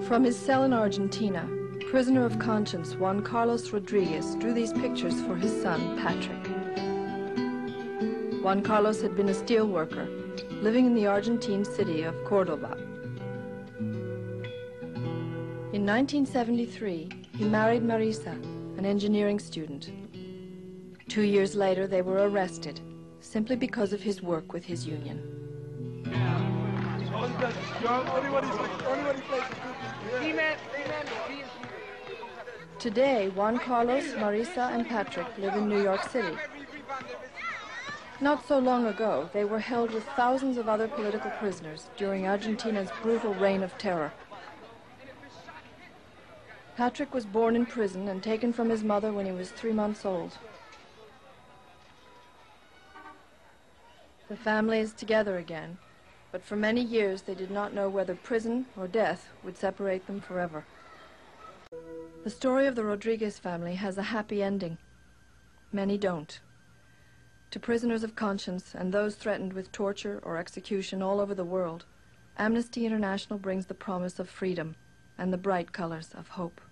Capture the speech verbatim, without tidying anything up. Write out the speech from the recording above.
From his cell in Argentina, prisoner of conscience Juan Carlos Rodriguez drew these pictures for his son, Patrick. Juan Carlos had been a steel worker, living in the Argentine city of Cordoba. In nineteen seventy-three, he married Marisa, an engineering student. Two years later, they were arrested, simply because of his work with his union. Today, Juan Carlos, Marisa, and Patrick live in New York City. Not so long ago, they were held with thousands of other political prisoners during Argentina's brutal reign of terror. Patrick was born in prison and taken from his mother when he was three months old. The family is together again, but for many years they did not know whether prison or death would separate them forever. The story of the Rodriguez family has a happy ending. Many don't. To prisoners of conscience and those threatened with torture or execution all over the world, Amnesty International brings the promise of freedom and the bright colors of hope.